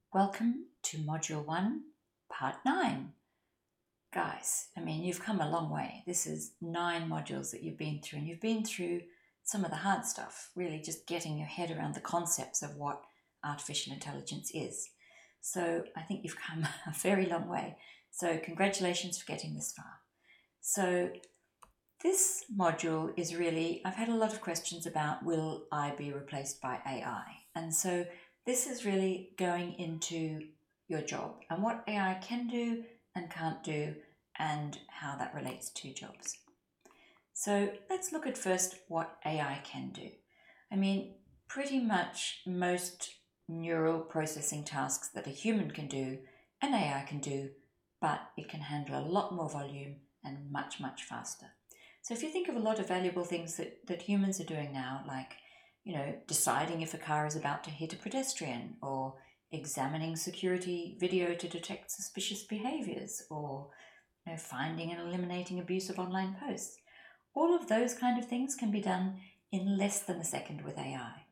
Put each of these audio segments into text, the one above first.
Welcome to Module 1, Part 9. Guys, you've come a long way. This is 9 modules that you've been through, and you've been through some of the hard stuff, really just getting your head around the concepts of what artificial intelligence is. So I think you've come a very long way. So congratulations for getting this far. So this module is really, I've had a lot of questions about, will I be replaced by AI? And so this is really going into your job and what AI can do and can't do and how that relates to jobs. So let's look at first what AI can do. Pretty much most neural processing tasks that a human can do, an AI can do, but it can handle a lot more volume and much, much faster. So if you think of a lot of valuable things that humans are doing now, like, deciding if a car is about to hit a pedestrian, or examining security video to detect suspicious behaviors, or finding and eliminating abusive online posts, all of those kind of things can be done in less than a second with AI.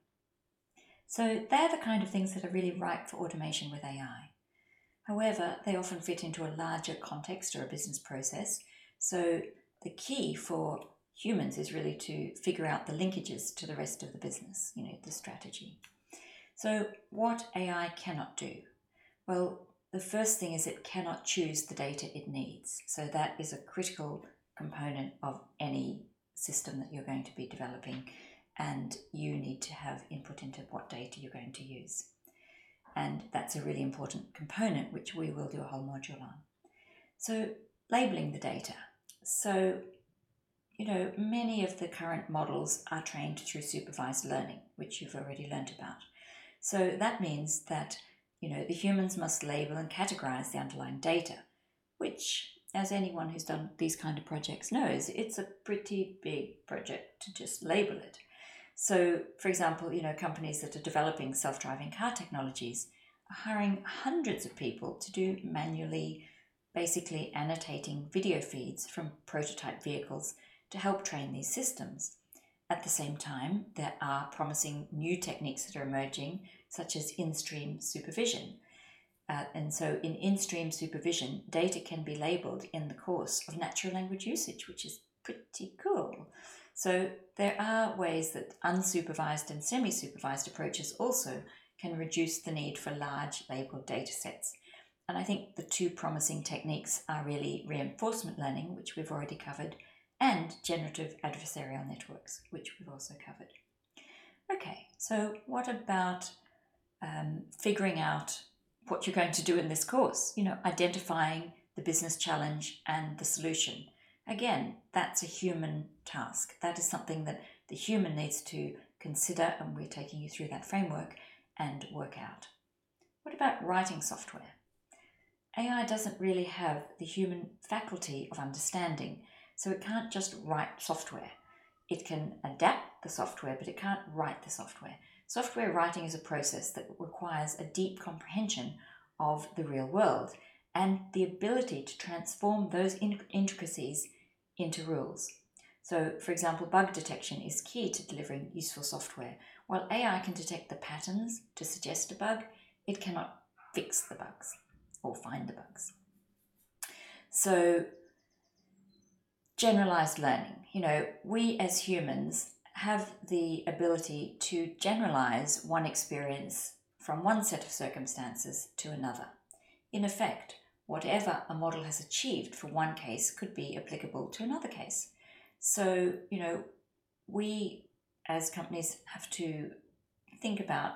So they're the kind of things that are really ripe for automation with AI. However, they often fit into a larger context or a business process. So the key for humans is really to figure out the linkages to the rest of the business, the strategy. So what AI cannot do? Well, the first thing is it cannot choose the data it needs. So that is a critical component of any system that you're going to be developing, and you need to have input into what data you're going to use. And that's a really important component, which we will do a whole module on. So labeling the data. So, many of the current models are trained through supervised learning, which you've already learned about. So that means that, the humans must label and categorize the underlying data, which, as anyone who's done these kind of projects knows, it's a pretty big project to just label it. So, for example, companies that are developing self-driving car technologies are hiring hundreds of people to do manually, basically annotating video feeds from prototype vehicles to help train these systems. At the same time, there are promising new techniques that are emerging, such as in-stream supervision. And so in-stream supervision, data can be labeled in the course of natural language usage, which is pretty cool. So there are ways that unsupervised and semi-supervised approaches also can reduce the need for large labeled data sets. And I think the 2 promising techniques are really reinforcement learning, which we've already covered, and generative adversarial networks, which we've also covered. Okay, so what about figuring out what you're going to do in this course? Identifying the business challenge and the solution. Again, that's a human task. That is something that the human needs to consider, and we're taking you through that framework and work out. What about writing software? AI doesn't really have the human faculty of understanding, so it can't just write software. It can adapt the software, but it can't write the software. Software writing is a process that requires a deep comprehension of the real world and the ability to transform those intricacies into rules. So, for example, bug detection is key to delivering useful software. While AI can detect the patterns to suggest a bug, it cannot fix the bugs or find the bugs. So, generalized learning. We as humans have the ability to generalize one experience from one set of circumstances to another. In effect, whatever a model has achieved for one case could be applicable to another case. So, we as companies have to think about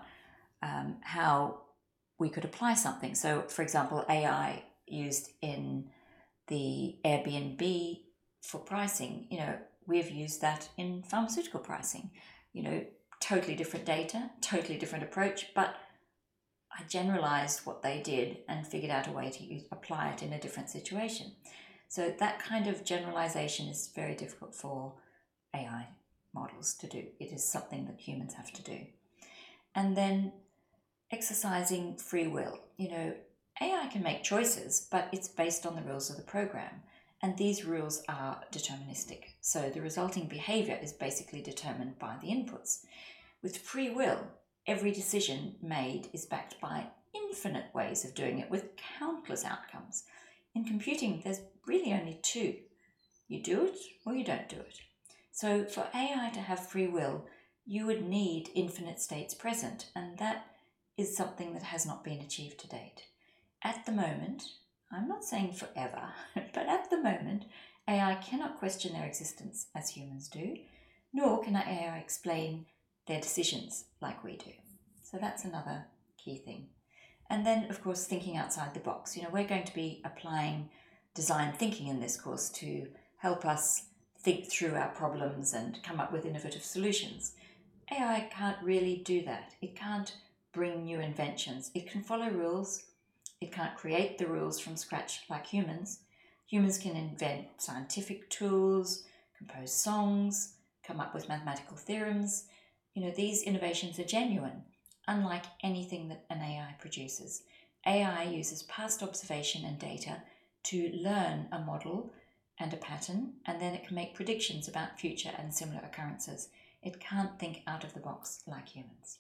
how we could apply something. So, for example, AI used in the Airbnb for pricing, we've used that in pharmaceutical pricing. Totally different data, totally different approach, but I generalized what they did and figured out a way to apply it in a different situation. So that kind of generalization is very difficult for AI models to do. It is something that humans have to do. And then exercising free will. AI can make choices, but it's based on the rules of the program. And these rules are deterministic. So the resulting behavior is basically determined by the inputs. With free will, every decision made is backed by infinite ways of doing it with countless outcomes. In computing, there's really only two. You do it or you don't do it. So for AI to have free will, you would need infinite states present, and that is something that has not been achieved to date. At the moment, I'm not saying forever, but at the moment, AI cannot question their existence as humans do, nor can AI explain their decisions like we do. So that's another key thing. And then, of course, thinking outside the box. We're going to be applying design thinking in this course to help us think through our problems and come up with innovative solutions. AI can't really do that. It can't bring new inventions. It can follow rules. It can't create the rules from scratch like humans. Humans can invent scientific tools, compose songs, come up with mathematical theorems. These innovations are genuine, unlike anything that an AI produces. AI uses past observation and data to learn a model and a pattern, and then it can make predictions about future and similar occurrences. It can't think out of the box like humans.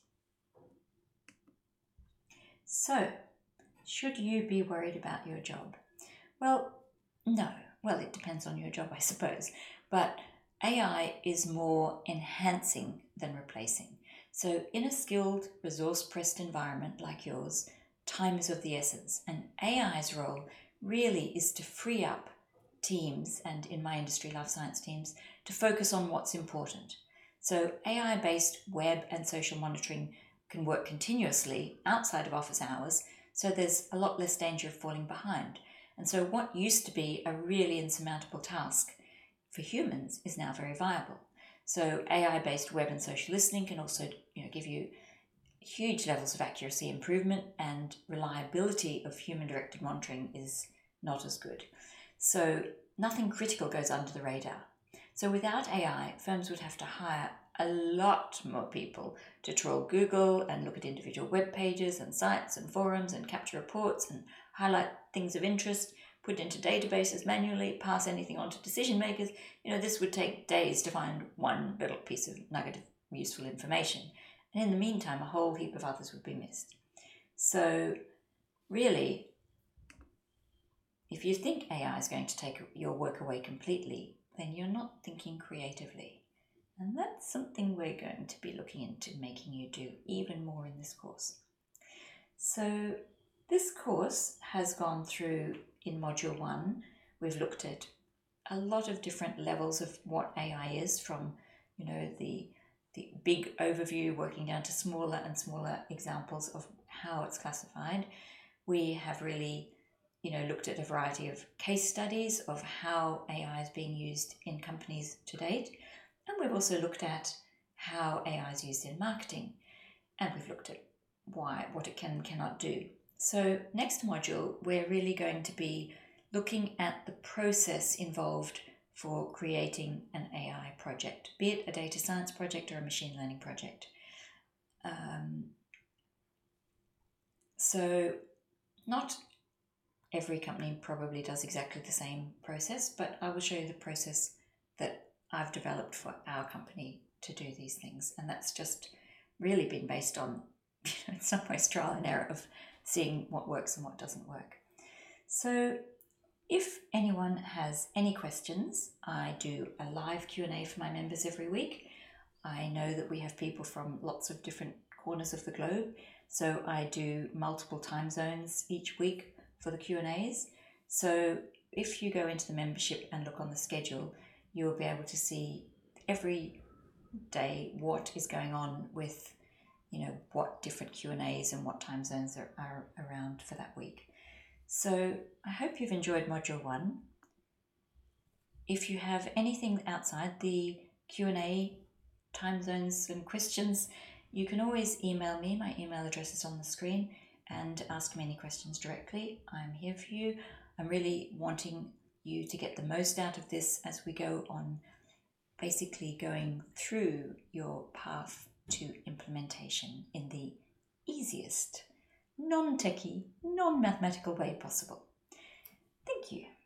So, should you be worried about your job? Well, no. Well, it depends on your job, I suppose. But AI is more enhancing than replacing. So in a skilled, resource-pressed environment like yours, time is of the essence. And AI's role really is to free up teams, and in my industry, life science teams, to focus on what's important. So AI-based web and social monitoring can work continuously outside of office hours, so there's a lot less danger of falling behind. And so what used to be a really insurmountable task for humans is now very viable. So AI-based web and social listening can also give you huge levels of accuracy improvement, and reliability of human-directed monitoring is not as good. So nothing critical goes under the radar. So without AI, firms would have to hire a lot more people to troll Google and look at individual web pages and sites and forums and capture reports and highlight things of interest, put into databases manually, pass anything on to decision makers. This would take days to find one little piece of nugget of useful information. And in the meantime, a whole heap of others would be missed. So really, if you think AI is going to take your work away completely, then you're not thinking creatively. And that's something we're going to be looking into making you do even more in this course. So this course has gone through, in Module 1, we've looked at a lot of different levels of what AI is, from the big overview working down to smaller and smaller examples of how it's classified. We have really looked at a variety of case studies of how AI is being used in companies to date. And we've also looked at how AI is used in marketing. And we've looked at what it can and cannot do. So next module, we're really going to be looking at the process involved for creating an AI project, be it a data science project or a machine learning project. So not every company probably does exactly the same process, but I will show you the process that I've developed for our company to do these things. And that's just really been based on, in some ways, trial and error of seeing what works and what doesn't work. So if anyone has any questions, I do a live Q&A for my members every week. I know that we have people from lots of different corners of the globe, so I do multiple time zones each week for the Q&As. So if you go into the membership and look on the schedule, you'll be able to see every day what is going on with, what different Q&As and what time zones are around for that week. So I hope you've enjoyed Module 1. If you have anything outside the Q&A time zones and questions, you can always email me. My email address is on the screen, and ask me any questions directly. I'm here for you. I'm really wanting you to get the most out of this as we go on, basically going through your path to implementation in the easiest, non-techie, non-mathematical way possible. Thank you.